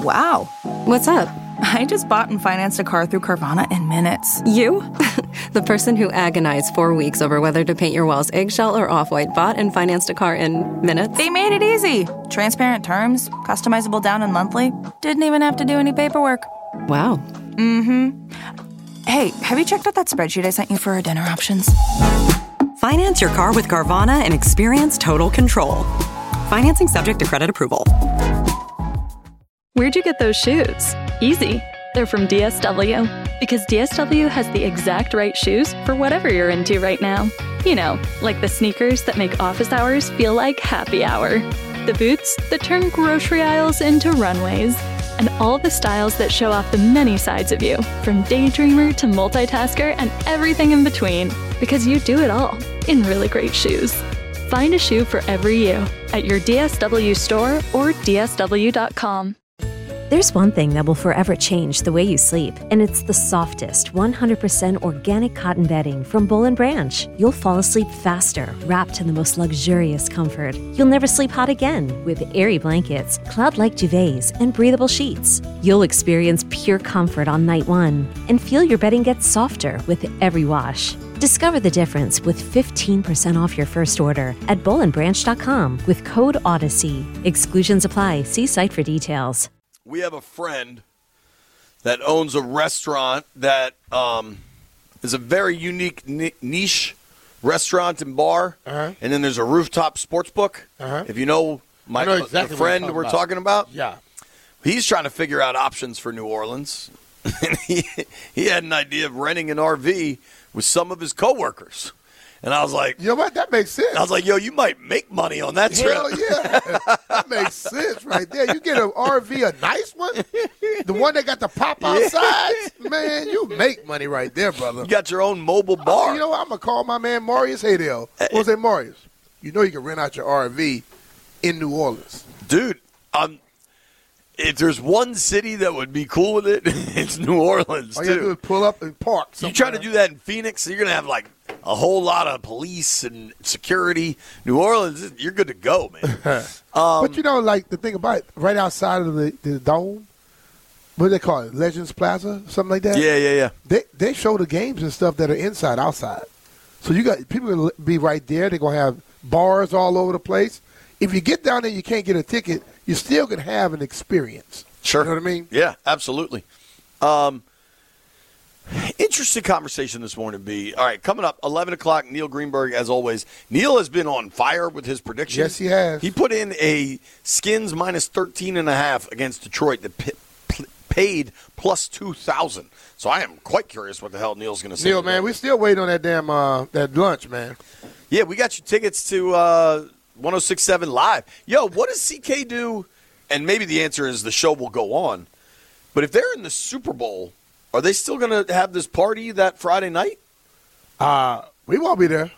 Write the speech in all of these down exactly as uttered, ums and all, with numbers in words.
Wow. What's up? I just bought and financed a car through Carvana in minutes. You? The person who agonized four weeks over whether to paint your walls eggshell or off-white bought and financed a car in minutes? They made it easy. Transparent terms, customizable down and monthly. Didn't even have to do any paperwork. Wow. Mm-hmm. Hey, have you checked out that spreadsheet I sent you for our dinner options? Finance your car with Carvana and experience total control. Financing subject to credit approval. Where'd you get those shoes? Easy. They're from D S W. Because D S W has the exact right shoes for whatever you're into right now. You know, like the sneakers that make office hours feel like happy hour. The boots that turn grocery aisles into runways. And all the styles that show off the many sides of you, from daydreamer to multitasker and everything in between. Because you do it all in really great shoes. Find a shoe for every you at your D S W store or D S W dot com. There's one thing that will forever change the way you sleep, and it's the softest, one hundred percent organic cotton bedding from Boll and Branch. You'll fall asleep faster, wrapped in the most luxurious comfort. You'll never sleep hot again with airy blankets, cloud-like duvets, and breathable sheets. You'll experience pure comfort on night one and feel your bedding gets softer with every wash. Discover the difference with fifteen percent off your first order at boll and branch dot com with code Odyssey. Exclusions apply. See site for details. We have a friend that owns a restaurant that um, is a very unique niche restaurant and bar. Uh-huh. And then there's a rooftop sports book. Uh-huh. If you know my know exactly the friend what we're talking talking about. Yeah. He's trying to figure out options for New Orleans. And he, he had an idea of renting an R V with some of his coworkers. And I was like, you know what? That makes sense. I was like, yo, you might make money on that trip. Hell yeah. That makes sense right there. You get an R V, a nice one, the one that got the pop-out sides, man, you make money right there, brother. You got your own mobile bar. Oh, you know what? I'm going to call my man Marius Haydale. What's that, Marius? You know you can rent out your R V in New Orleans. Dude, um, if there's one city that would be cool with it, it's New Orleans, All too. you got to do is pull up and park somewhere. You try to do that in Phoenix, you're going to have, like, a whole lot of police and security. New Orleans, you're good to go, man. um, but, you know, like, the thing about it, right outside of the, the dome, what do they call it, Legends Plaza, something like that? Yeah, yeah, yeah. They they show the games and stuff that are inside, outside. So you got people going to be right there. They're going to have bars all over the place. If you get down there and you can't get a ticket, you still can have an experience. Sure. You know what I mean? Yeah, absolutely. Um, interesting conversation this morning, B. All right, coming up, eleven o'clock, Neil Greenberg, as always. Neil has been on fire with his predictions. Yes, he has. He put in a Skins minus thirteen and a half against Detroit that p- p- paid plus two thousand. So I am quite curious what the hell Neil's going to say. Neil, man, we still waiting on that damn uh, that lunch, man. Yeah, we got you tickets to uh, one oh six point seven Live. Yo, what does C K do? And maybe the answer is the show will go on. But if they're in the Super Bowl, are they still going to have this party that Friday night? Uh, we won't be there.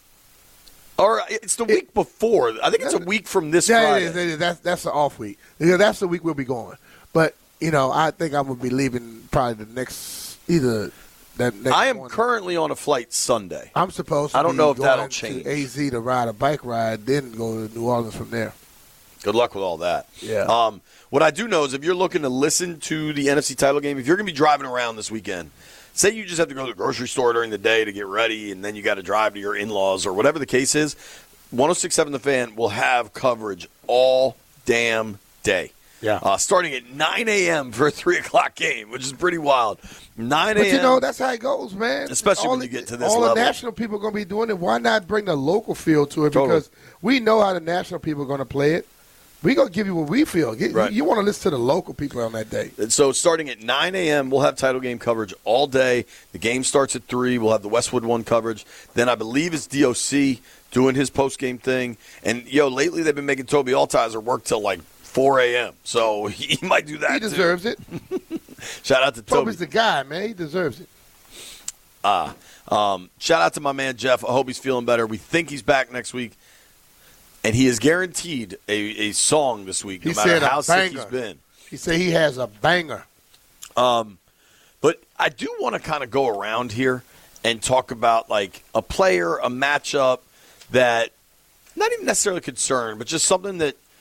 Or it's the week it, before. I think it's a week from this yeah, Friday. It is, it is. That's, that's the off week. Yeah, that's the week we'll be going. But, you know, I think I'm going to be leaving probably the next – either that next I am morning. currently on a flight Sunday. I'm supposed to I don't be know if going that'll to change. A Z to ride a bike ride, then go to New Orleans from there. Good luck with all that. Yeah. Um, what I do know is if you're looking to listen to the N F C title game, if you're going to be driving around this weekend, say you just have to go to the grocery store during the day to get ready, and then you got to drive to your in-laws or whatever the case is, one oh six point seven The Fan will have coverage all damn day. Yeah. Uh, starting at nine a.m. for a three o'clock game, which is pretty wild. nine a.m. But, you know, that's how it goes, man. Especially all when the, you get to this all level. All the national people are going to be doing it. Why not bring the local feel to it? Totally. Because we know how the national people are going to play it. We're going to give you what we feel. Get, right. You, you want to listen to the local people on that day. And so starting at nine a.m., we'll have title game coverage all day. The game starts at three. We'll have the Westwood One coverage. Then I believe it's D O C doing his post-game thing. And, yo, lately they've been making Toby Altizer work till like four a.m. So he might do that, He deserves too. it. Shout out to Toby. Toby's the guy, man. He deserves it. Uh, um, shout out to my man Jeff. I hope he's feeling better. We think he's back next week. And he is guaranteed a, a song this week, no He matter said a how sick banger. he's been. He said he has a banger. Um, but I do want to kind of go around here and talk about, like, a player, a matchup that, not even necessarily concerned, but just something that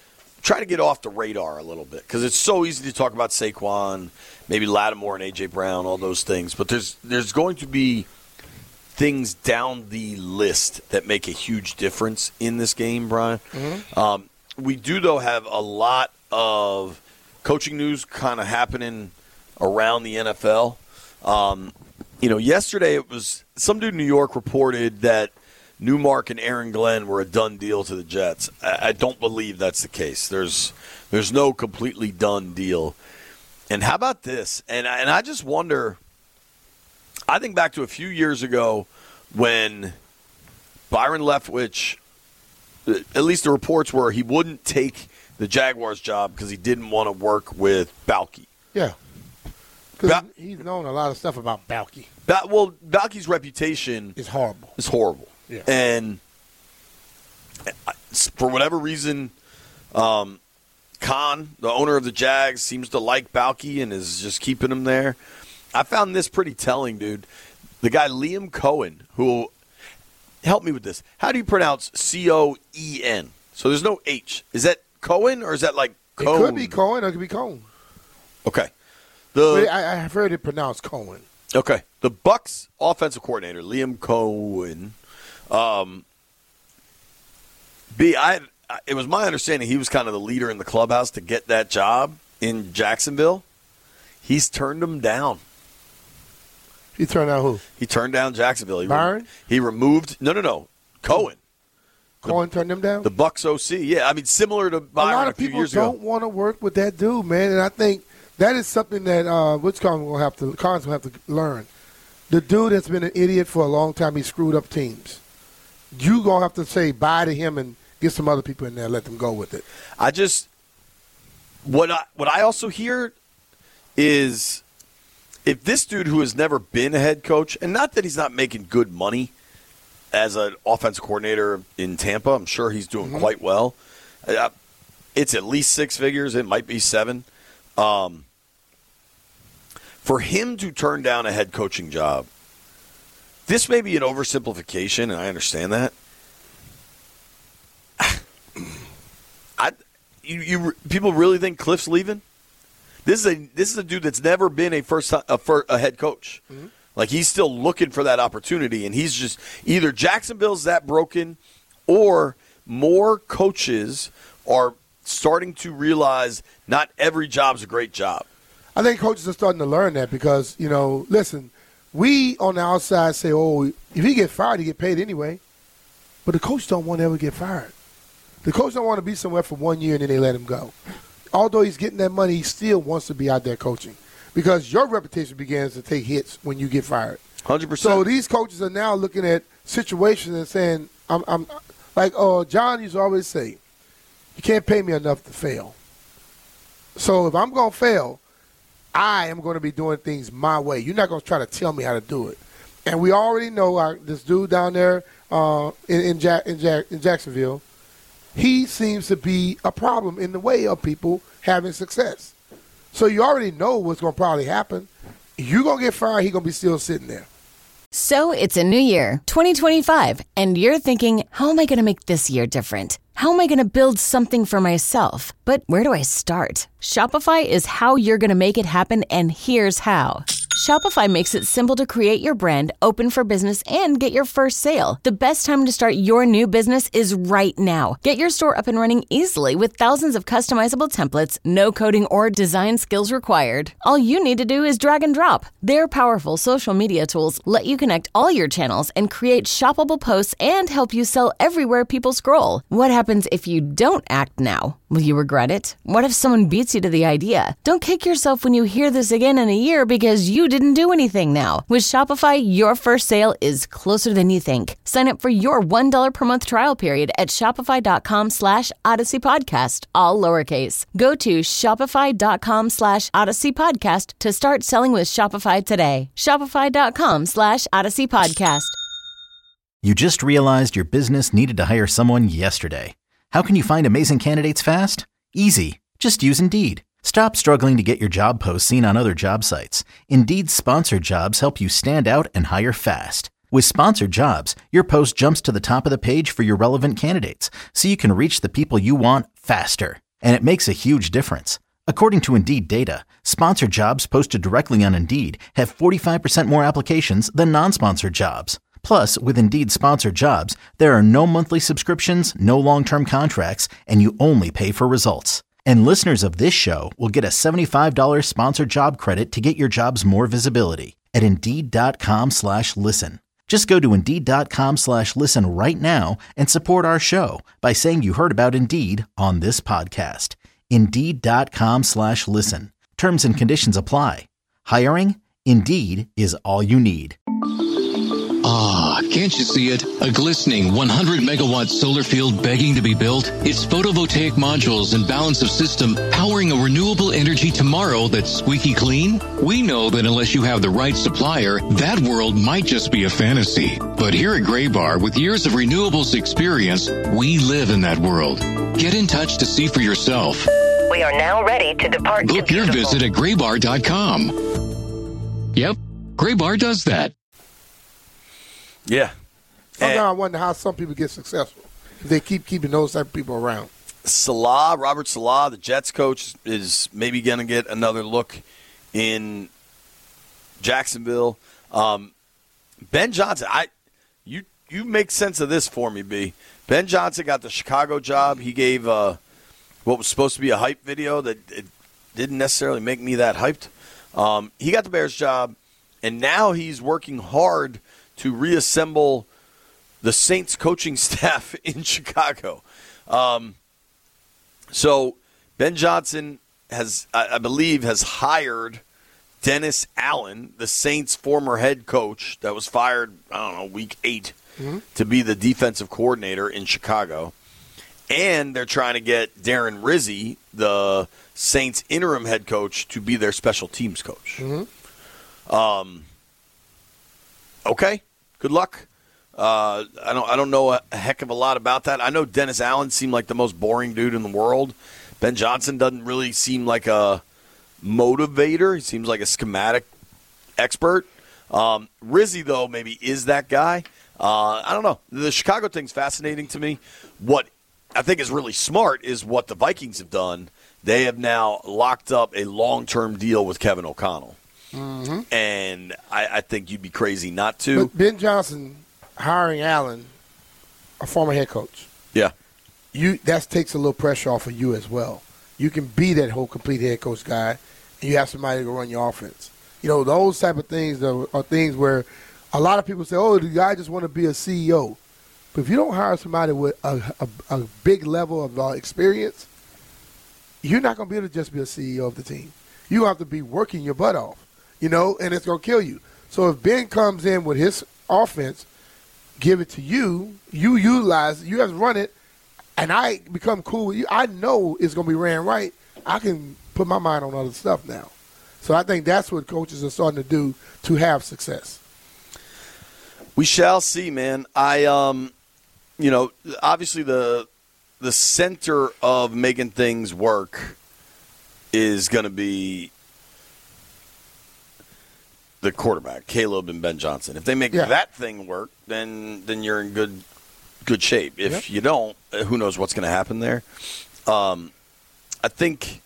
trying to get off the radar a little bit because it's so easy to talk about Saquon, maybe Lattimore and A J. Brown, all those things. But there's there's going to be things down the list that make a huge difference in this game, Brian. Mm-hmm. Um, we do, though, have a lot of coaching news kind of happening around the N F L. Um, you know, yesterday it was some dude in New York reported that Newmark and Aaron Glenn were a done deal to the Jets. I, I don't believe that's the case. There's there's no completely done deal. And how about this? And and I just wonder. I think back to a few years ago when Byron Leftwich, at least the reports were he wouldn't take the Jaguars job because he didn't want to work with Balky. Yeah. Because ba- he's known a lot of stuff about Balky. Ba- well, Balky's reputation is horrible. Is horrible. Yeah. And for whatever reason, um, Khan, the owner of the Jags, seems to like Balky and is just keeping him there. I found this pretty telling, dude. The guy Liam Cohen, who help me with this. How do you pronounce C O E N? So there's no H. Is that Cohen or is that like Cohen? It could be Cohen or it could be Cohen. Okay. The I, I've heard it pronounced Cohen. Okay. The Bucs offensive coordinator, Liam Cohen. Um, B, I it was my understanding he was kind of the leader in the clubhouse to get that job in Jacksonville. He's turned him down. He turned down who? He turned down Jacksonville. He Byron? Re- he removed – no, no, no. Cohen. Cohen the, turned him down? The Bucs O C. Yeah, I mean, similar to Byron a, lot of a few people years ago. don't want to work with that dude, man, and I think that is something that uh, what's going to have to – Collins will have to learn. The dude has been an idiot for a long time. He screwed up teams. You going to have to say bye to him and get some other people in there and let them go with it. I just – what I what I also hear is – if this dude who has never been a head coach, and not that he's not making good money as an offensive coordinator in Tampa, I'm sure he's doing mm-hmm. quite well. Uh, it's at least six figures. It might be seven. Um, for him to turn down a head coaching job, this may be an oversimplification, and I understand that. I, you, you, people really think Cliff's leaving? This is a this is a dude that's never been a first a, first, a head coach. Mm-hmm. Like he's still looking for that opportunity, and he's just either Jacksonville's that broken, or more coaches are starting to realize not every job's a great job. I think coaches are starting to learn that because you know, listen, we on the outside say, oh, if he get fired, he get paid anyway, but the coach don't want to ever get fired. The coach don't want to be somewhere for one year and then they let him go. Although he's getting that money, he still wants to be out there coaching because your reputation begins to take hits when you get fired. one hundred percent. So these coaches are now looking at situations and saying, I'm, I'm like, oh, John used to always say, you can't pay me enough to fail. So if I'm going to fail, I am going to be doing things my way. You're not going to try to tell me how to do it. And we already know our, this dude down there uh, in, in, Jack, in, Jack, in Jacksonville, he seems to be a problem in the way of people having success. So you already know what's going to probably happen. You're going to get fired, he's going to be still sitting there. So it's a new year, twenty twenty-five, and you're thinking, how am I going to make this year different? How am I going to build something for myself? But where do I start? Shopify is how you're going to make it happen, and here's how. Shopify makes it simple to create your brand, open for business, and get your first sale. The best time to start your new business is right now. Get your store up and running easily with thousands of customizable templates, no coding or design skills required. All you need to do is drag and drop. Their powerful social media tools let you connect all your channels and create shoppable posts and help you sell everywhere people scroll. What happens if you don't act now? Will you regret it? What if someone beats you to the idea? Don't kick yourself when you hear this again in a year because you didn't do anything now. With Shopify, your first sale is closer than you think. Sign up for your one dollar per month trial period at shopify.com slash Odyssey Podcast, all lowercase. Go to shopify.com slash Odyssey Podcast to start selling with Shopify today. Shopify.com slash Odyssey Podcast. You just realized your business needed to hire someone yesterday. How can you find amazing candidates fast? Easy. Just use Indeed. Stop struggling to get your job posts seen on other job sites. Indeed's sponsored jobs help you stand out and hire fast. With sponsored jobs, your post jumps to the top of the page for your relevant candidates, so you can reach the people you want faster. And it makes a huge difference. According to Indeed data, sponsored jobs posted directly on Indeed have forty-five percent more applications than non-sponsored jobs. Plus, with Indeed sponsored jobs, there are no monthly subscriptions, no long-term contracts, and you only pay for results. And listeners of this show will get a seventy-five dollars sponsored job credit to get your jobs more visibility at Indeed.com slash listen. Just go to Indeed.com slash listen right now and support our show by saying you heard about Indeed on this podcast. Indeed.com slash listen. Terms and conditions apply. Hiring? Indeed is all you need. Ah, can't you see it? A glistening one hundred megawatt solar field begging to be built? It's photovoltaic modules and balance of system powering a renewable energy tomorrow that's squeaky clean? We know that unless you have the right supplier, that world might just be a fantasy. But here at Graybar, with years of renewables experience, we live in that world. Get in touch to see for yourself. We are now ready to depart. Book your visit at graybar dot com. Yep, Graybar does that. Yeah. Sometimes I wonder how some people get successful if they keep keeping those type of people around. Salah, Robert Salah, the Jets coach, is maybe going to get another look in Jacksonville. Um, Ben Johnson, I you you make sense of this for me, B. Ben Johnson got the Chicago job. He gave uh, what was supposed to be a hype video that it didn't necessarily make me that hyped. Um, he got the Bears job, and now he's working hard to reassemble the Saints coaching staff in Chicago. Um, so Ben Johnson has, I, I believe, has hired Dennis Allen, the Saints' former head coach that was fired, I don't know, week eight, mm-hmm. to be the defensive coordinator in Chicago. And they're trying to get Darren Rizzi, the Saints' interim head coach, to be their special teams coach. Mm-hmm. Um. Okay, good luck. Uh, I don't. I don't know a heck of a lot about that. I know Dennis Allen seemed like the most boring dude in the world. Ben Johnson doesn't really seem like a motivator. He seems like a schematic expert. Um, Rizzi, though, maybe is that guy. Uh, I don't know. The Chicago thing's fascinating to me. What I think is really smart is what the Vikings have done. They have now locked up a long-term deal with Kevin O'Connell. Mm-hmm. And I, I think you'd be crazy not to. But Ben Johnson hiring Allen, a former head coach. Yeah. You that takes a little pressure off of you as well. You can be that whole complete head coach guy, and you have somebody to run your offense. You know, those type of things are, are things where a lot of people say, oh, the guy just want to be a C E O. But if you don't hire somebody with a, a, a big level of uh, experience, you're not going to be able to just be a C E O of the team. You have to be working your butt off. You know, and it's going to kill you. So if Ben comes in with his offense, give it to you, you utilize it, you have to run it, and I become cool with you, I know it's going to be ran right. I can put my mind on other stuff now. So I think that's what coaches are starting to do to have success. We shall see, man. I, um, you know, obviously the the center of making things work is going to be the quarterback, Caleb and Ben Johnson. If they make yeah. that thing work, then then you're in good good shape. If yep. you don't, who knows what's going to happen there. Um, I think,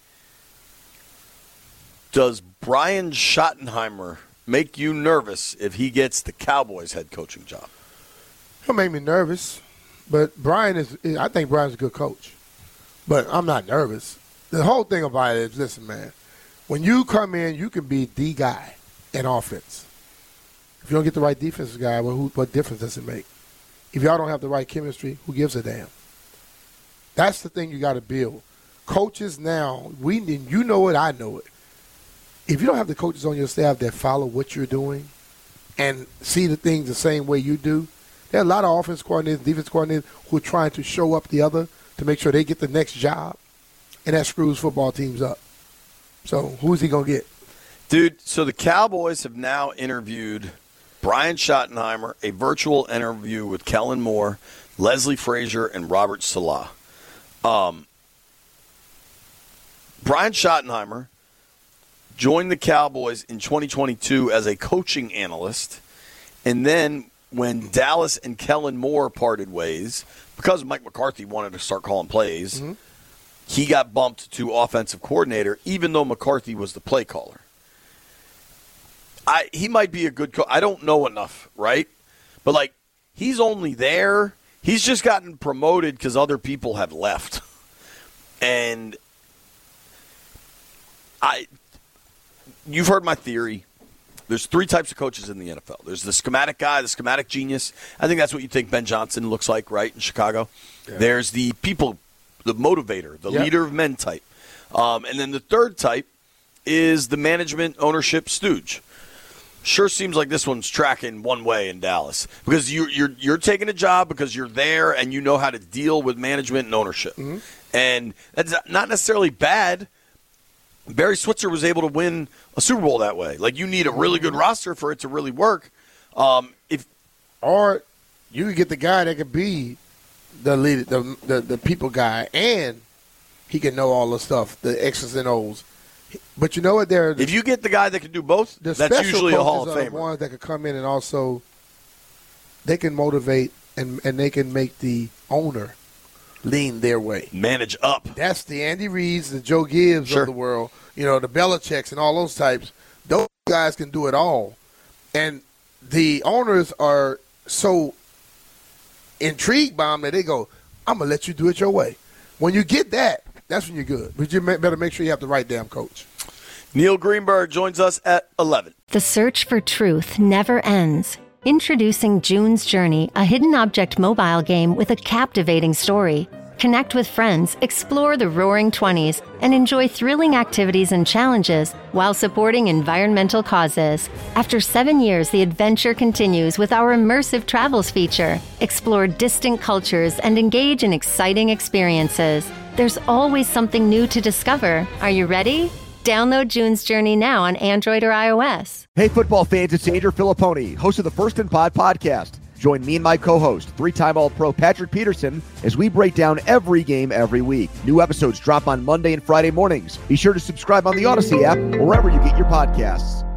does Brian Schottenheimer make you nervous if he gets the Cowboys head coaching job? He'll make me nervous, but Brian is, I think Brian's a good coach. But I'm not nervous. The whole thing about it is, listen, man, when you come in, you can be the guy in offense. If you don't get the right defensive guy, well, who, what difference does it make? If y'all don't have the right chemistry, who gives a damn? That's the thing you got to build. Coaches now, we you know it, I know it. If you don't have the coaches on your staff that follow what you're doing and see the things the same way you do, there are a lot of offense coordinators, defense coordinators who are trying to show up the other to make sure they get the next job, and that screws football teams up. So who's he going to get? Dude, so the Cowboys have now interviewed Brian Schottenheimer, a virtual interview with Kellen Moore, Leslie Frazier, and Robert Salah. Um, Brian Schottenheimer joined the Cowboys in twenty twenty-two as a coaching analyst, and then when Dallas and Kellen Moore parted ways, because Mike McCarthy wanted to start calling plays, mm-hmm. he got bumped to offensive coordinator, even though McCarthy was the play caller. I he might be a good coach. I don't know enough, right? But, like, he's only there. He's just gotten promoted because other people have left. And I, you've heard my theory. There's three types of coaches in the N F L. There's the schematic guy, the schematic genius. I think that's what you think Ben Johnson looks like, right, in Chicago. Yeah. There's the people, the motivator, the yep. leader of men type. Um, and then the third type is the management ownership stooge. Sure seems like this one's tracking one way in Dallas because you, you're you're taking a job because you're there and you know how to deal with management and ownership. Mm-hmm. And that's not necessarily bad. Barry Switzer was able to win a Super Bowl that way. Like, you need a really good roster for it to really work. Um, if Or you could get the guy that could be the lead, the, the, the people guy, and he can know all the stuff, the X's and O's. But you know what? There, if you get the guy that can do both, that's usually a Hall of Famer. The ones that can come in and also they can motivate and and they can make the owner lean their way, manage up. That's the Andy Reids, the Joe Gibbs sure. of the world. You know, the Belichicks and all those types. Those guys can do it all, and the owners are so intrigued by them that they go, "I'm gonna let you do it your way." When you get that, that's when you're good. But you better make sure you have the right damn coach. Neil Greenberg joins us at eleven. The search for truth never ends. Introducing June's Journey, a hidden object mobile game with a captivating story. Connect with friends, explore the roaring twenties, and enjoy thrilling activities and challenges while supporting environmental causes. After seven years, the adventure continues with our immersive travels feature. Explore distant cultures and engage in exciting experiences. There's always something new to discover. Are you ready? Download June's Journey now on Android or iOS. Hey, football fans, it's Andrew Filipponi, host of the First and Pod podcast. Join me and my co-host, three-time All-Pro Patrick Peterson, as we break down every game every week. New episodes drop on Monday and Friday mornings. Be sure to subscribe on the Odyssey app or wherever you get your podcasts.